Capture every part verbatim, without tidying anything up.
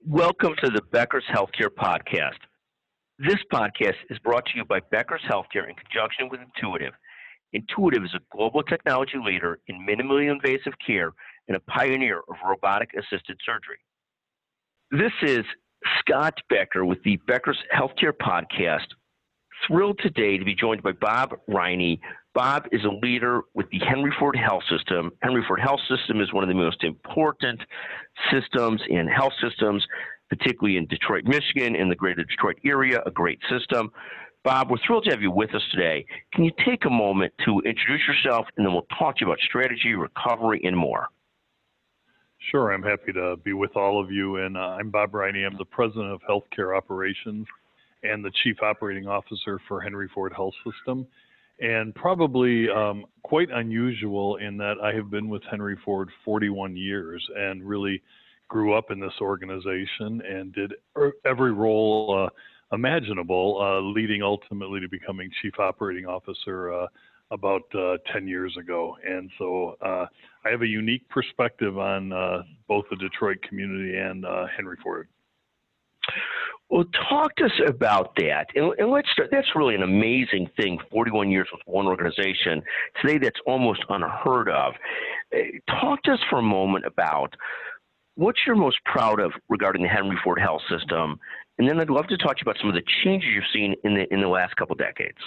Welcome to the Becker's Healthcare Podcast. This podcast is brought to you by Becker's Healthcare in conjunction with Intuitive. Intuitive is a global technology leader in minimally invasive care and a pioneer of robotic-assisted surgery. This is Scott Becker with the Becker's Healthcare Podcast. Thrilled today to be joined by Bob Riney. Bob is a leader with the Henry Ford Health System. Henry Ford Health System is one of the most important systems in health systems, particularly in Detroit, Michigan, in the greater Detroit area, a great system. Bob, we're thrilled to have you with us today. Can you take a moment to introduce yourself, and then we'll talk to you about strategy, recovery, and more. Sure, I'm happy to be with all of you. And uh, I'm Bob Riney. I'm the President of Healthcare Operations and the Chief Operating Officer for Henry Ford Health System. And probably um, quite unusual in that I have been with Henry Ford forty-one years and really grew up in this organization and did every role uh, imaginable, uh, leading ultimately to becoming Chief Operating Officer uh, about uh, ten years ago. And so uh, I have a unique perspective on uh, both the Detroit community and uh, Henry Ford. Well, talk to us about that. And, and let's start. That's really an amazing thing, forty-one years with one organization. Today, that's almost unheard of. Talk to us for a moment about what you're most proud of regarding the Henry Ford Health System. And then I'd love to talk to you about some of the changes you've seen in the, in the last couple of decades.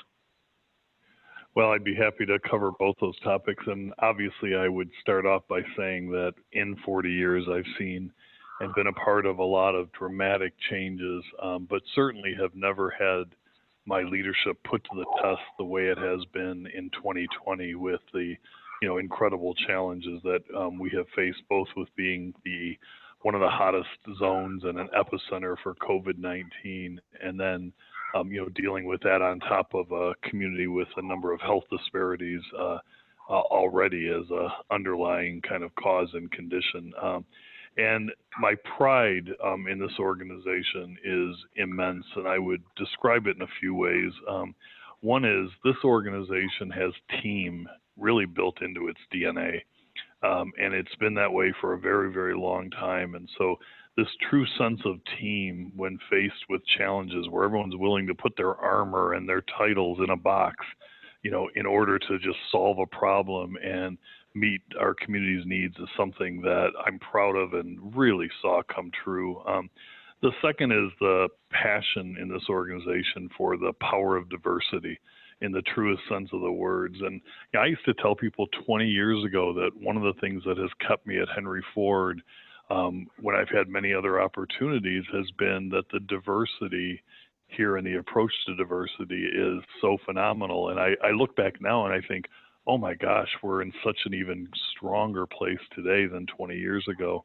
Well, I'd be happy to cover both those topics. And obviously, I would start off by saying that in forty years, I've seen and been a part of a lot of dramatic changes, um, but certainly have never had my leadership put to the test the way it has been in twenty twenty with the, you know, incredible challenges that um, we have faced, both with being the one of the hottest zones and an epicenter for COVID nineteen, and then, um, you know, dealing with that on top of a community with a number of health disparities uh, uh, already as a underlying kind of cause and condition. Um, And my pride um, in this organization is immense, and I would describe it in a few ways. Um, one is this organization has team really built into its D N A, um, and it's been that way for a very, very long time. And so this true sense of team when faced with challenges where everyone's willing to put their armor and their titles in a box, you know, in order to just solve a problem and meet our community's needs is something that I'm proud of and really saw come true. Um, the second is the passion in this organization for the power of diversity in the truest sense of the words. And you know, I used to tell people twenty years ago that one of the things that has kept me at Henry Ford um, when I've had many other opportunities has been that the diversity here and the approach to diversity is so phenomenal. And I, I look back now and I think, oh my gosh, we're in such an even stronger place today than twenty years ago.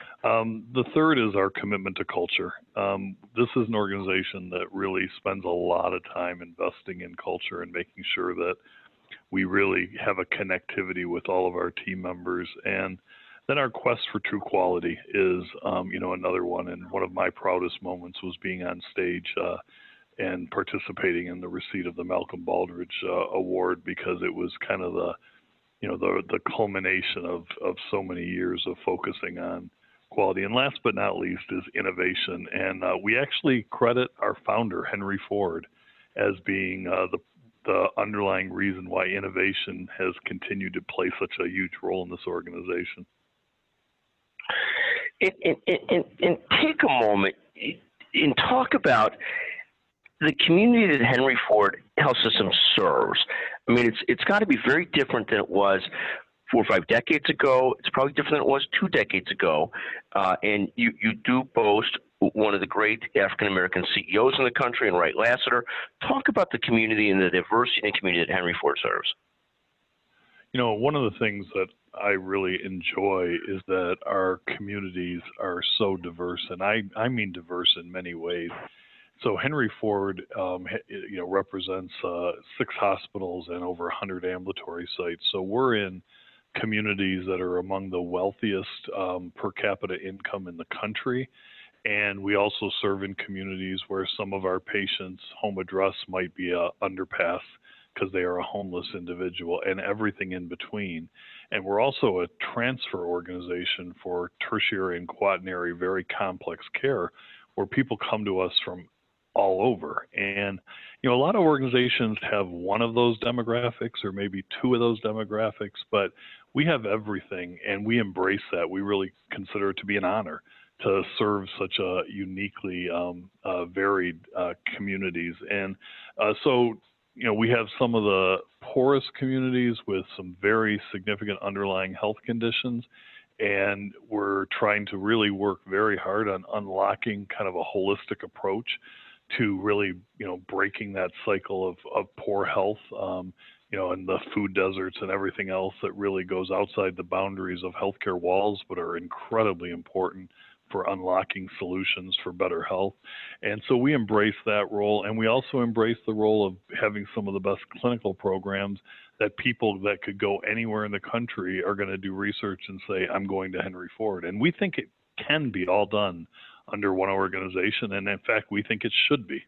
Um, the third is our commitment to culture. Um, this is an organization that really spends a lot of time investing in culture and making sure that we really have a connectivity with all of our team members. And then our quest for true quality is, um, you know, another one. And one of my proudest moments was being on stage uh, and participating in the receipt of the Malcolm Baldrige uh, Award, because it was kind of the, you know, the the culmination of, of so many years of focusing on quality. And last but not least is innovation. And uh, we actually credit our founder, Henry Ford, as being uh, the, the underlying reason why innovation has continued to play such a huge role in this organization. And, and, and, and take a moment and talk about the community that Henry Ford Health System serves. I mean, it's it's got to be very different than it was four or five decades ago. It's probably different than it was two decades ago. Uh, and you, you do boast one of the great African-American C E Os in the country, and Wright Lassiter. Talk about the community and the diversity in the community that Henry Ford serves. You know, one of the things that I really enjoy is that our communities are so diverse, and I, I mean diverse in many ways. So Henry Ford, um, you know, represents uh, six hospitals and over one hundred ambulatory sites. So we're in communities that are among the wealthiest um, per capita income in the country. And we also serve in communities where some of our patients' home address might be a underpass because they are a homeless individual, and everything in between. And we're also a transfer organization for tertiary and quaternary, very complex care, where people come to us from all over. And, you know, a lot of organizations have one of those demographics or maybe two of those demographics, but we have everything, and we embrace that. We really consider it to be an honor to serve such a uniquely um, uh, varied uh, communities. And uh, so, you know, we have some of the poorest communities with some very significant underlying health conditions, and we're trying to really work very hard on unlocking kind of a holistic approach to really, you know, breaking that cycle of, of poor health, um, you know, and the food deserts and everything else that really goes outside the boundaries of healthcare walls, but are incredibly important for unlocking solutions for better health. And so we embrace that role, and we also embrace the role of having some of the best clinical programs that people that could go anywhere in the country are going to do research and say, I'm going to Henry Ford. And we think it can be all done under one organization, and in fact, we think it should be.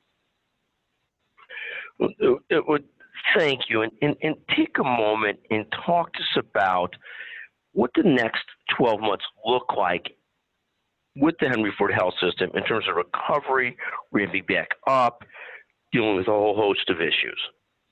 Well, it would, thank you, and, and, and take a moment and talk to us about what the next twelve months look like with the Henry Ford Health System in terms of recovery, ramping back up, dealing with a whole host of issues.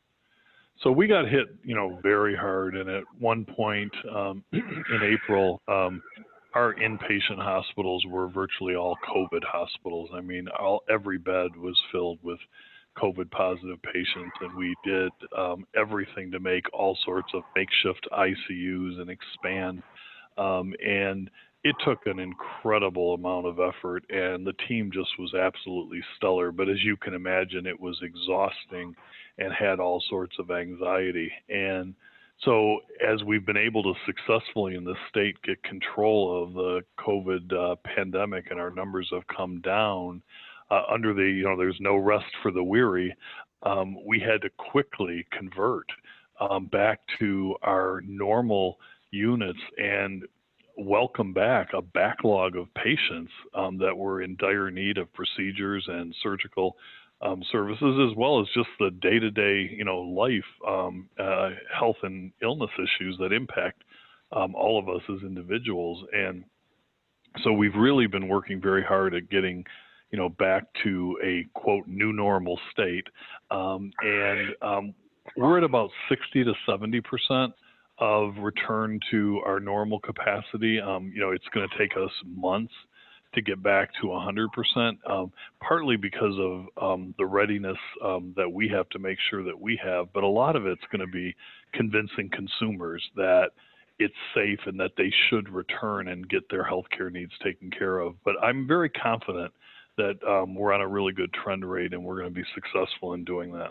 So we got hit, you know, very hard, and at one point um, in April, um, our inpatient hospitals were virtually all COVID hospitals. I mean, all, every bed was filled with COVID positive patients, and we did um, everything to make all sorts of makeshift I C Us and expand. Um, and it took an incredible amount of effort, and the team just was absolutely stellar. But as you can imagine, it was exhausting and had all sorts of anxiety. And so as we've been able to successfully in this state get control of the COVID uh, pandemic, and our numbers have come down uh, under the, you know, there's no rest for the weary, um, we had to quickly convert um, back to our normal units and welcome back a backlog of patients um, that were in dire need of procedures and surgical um, services, as well as just the day-to-day, you know, life, um, uh, health and illness issues that impact um, all of us as individuals. And so we've really been working very hard at getting, you know, back to a quote new normal state. Um, and um, we're at about sixty to seventy percent of return to our normal capacity. Um, you know, it's going to take us months to get back to one hundred percent, um, partly because of um, the readiness um, that we have to make sure that we have, but a lot of it's going to be convincing consumers that it's safe and that they should return and get their healthcare needs taken care of. But I'm very confident that um, we're on a really good trend rate, and we're going to be successful in doing that.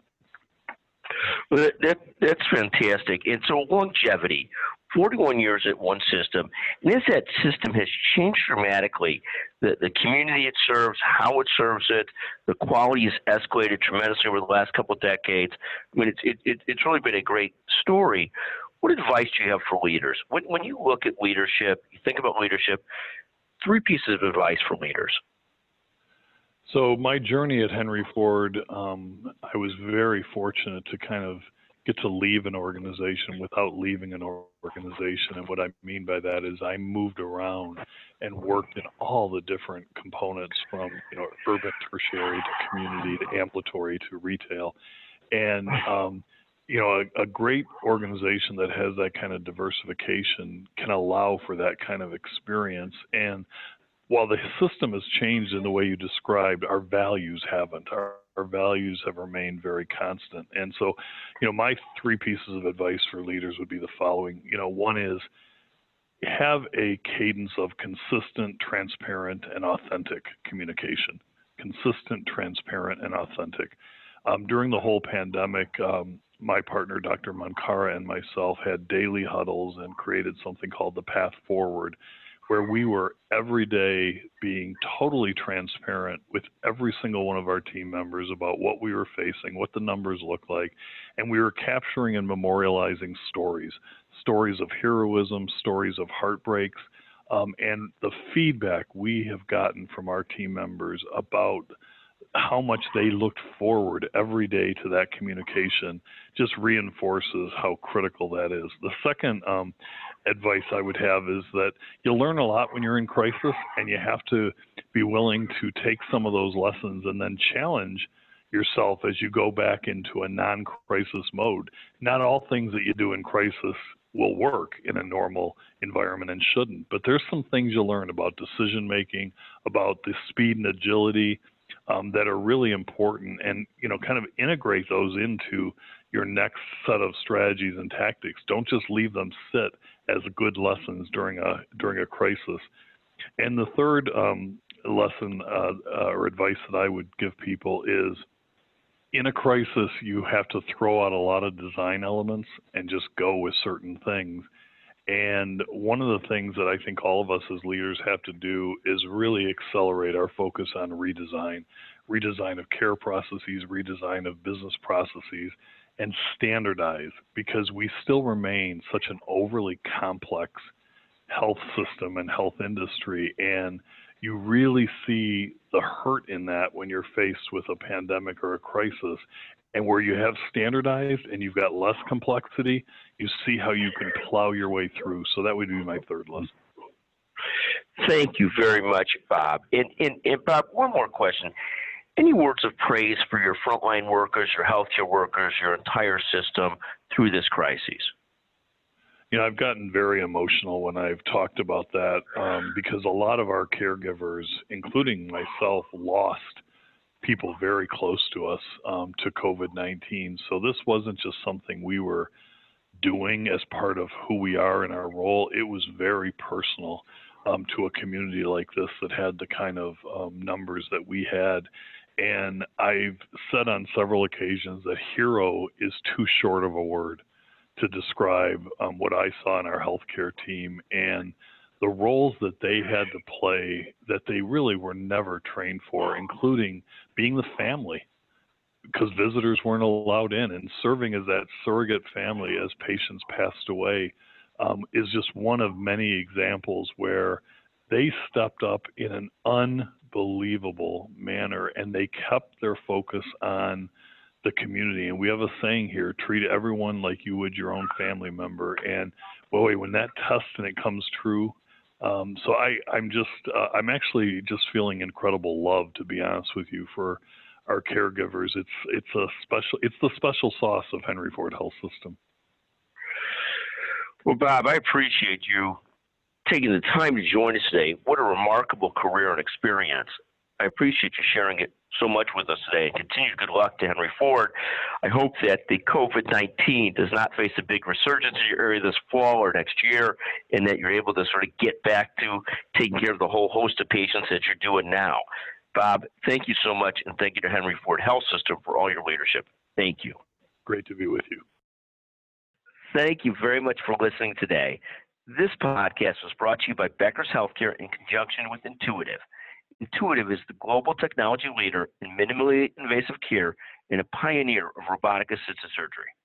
Well, that, that, that's fantastic. And so longevity, forty-one years at one system, and as that system has changed dramatically, the, the community it serves, how it serves it, the quality has escalated tremendously over the last couple of decades. I mean, it's, it, it, it's really been a great story. What advice do you have for leaders? When, when you look at leadership, you think about leadership, three pieces of advice for leaders. So my journey at Henry Ford, um, I was very fortunate to kind of get to leave an organization without leaving an organization. And what I mean by that is I moved around and worked in all the different components, from, you know, urban, tertiary to community to ambulatory to retail. And, um, you know, a, a great organization that has that kind of diversification can allow for that kind of experience. And while the system has changed in the way you described, our values haven't. Our, our values have remained very constant. And so, you know, my three pieces of advice for leaders would be the following. You know, one is have a cadence of consistent, transparent, and authentic communication. Consistent, transparent, and authentic. Um, during the whole pandemic, um, my partner, Doctor Mankara, and myself had daily huddles and created something called the Path Forward, where we were every day being totally transparent with every single one of our team members about what we were facing, what the numbers looked like, and we were capturing and memorializing stories, stories of heroism, stories of heartbreaks, um, and the feedback we have gotten from our team members about how much they looked forward every day to that communication just reinforces how critical that is. The second um, advice I would have is that you learn a lot when you're in crisis, and you have to be willing to take some of those lessons and then challenge yourself as you go back into a non-crisis mode. Not all things that you do in crisis will work in a normal environment and shouldn't, but there's some things you learn about decision making, about the speed and agility um, that are really important, and you know, kind of integrate those into your next set of strategies and tactics. Don't just leave them sit as good lessons during a during a crisis. And the third um, lesson uh, uh, or advice that I would give people is, in a crisis, you have to throw out a lot of design elements and just go with certain things. And one of the things that I think all of us as leaders have to do is really accelerate our focus on redesign, redesign of care processes, redesign of business processes, and standardize, because we still remain such an overly complex health system and health industry. And you really see the hurt in that when you're faced with a pandemic or a crisis. And where you have standardized and you've got less complexity, you see how you can plow your way through. So that would be my third lesson. Thank you very much, Bob. And, and, and Bob, one more question. Any words of praise for your frontline workers, your healthcare workers, your entire system through this crisis? You know, I've gotten very emotional when I've talked about that um, because a lot of our caregivers, including myself, lost people very close to us um, to COVID nineteen. So this wasn't just something we were doing as part of who we are in our role. It was very personal um, to a community like this that had the kind of um, numbers that we had. And I've said on several occasions that hero is too short of a word to describe um, what I saw in our healthcare team and the roles that they had to play that they really were never trained for, including being the family, because visitors weren't allowed in, and serving as that surrogate family as patients passed away um, is just one of many examples where they stepped up in an unbelievable manner, and they kept their focus on the community. And we have a saying here: treat everyone like you would your own family member. And boy, when that tests and it comes true, um, so I, I'm just, uh, I'm actually just feeling incredible love, to be honest with you, for our caregivers. It's, it's a special, it's the special sauce of Henry Ford Health System. Well, Bob, I appreciate you taking the time to join us today. What a remarkable career and experience. I appreciate you sharing it so much with us today, and continued good luck to Henry Ford. I hope that the COVID nineteen does not face a big resurgence in your area this fall or next year, and that you're able to sort of get back to taking care of the whole host of patients that you're doing now. Bob, thank you so much, and thank you to Henry Ford Health System for all your leadership. Thank you. Great to be with you. Thank you very much for listening today. This podcast was brought to you by Becker's Healthcare in conjunction with Intuitive. Intuitive is the global technology leader in minimally invasive care and a pioneer of robotic-assisted surgery.